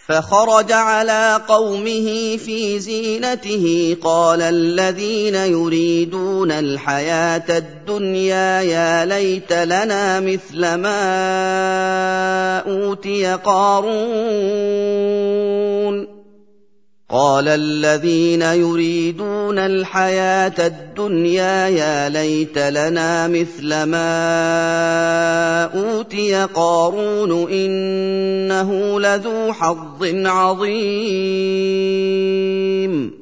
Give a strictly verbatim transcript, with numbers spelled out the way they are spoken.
فخرج على قومه في زينته قال الذين يريدون الحياة الدنيا يا ليت لنا مثل ما أوتي قارون قال الذين يريدون الحياة الدنيا يا ليت لنا مثل ما أوتي قارون إنه لذو حظ عظيم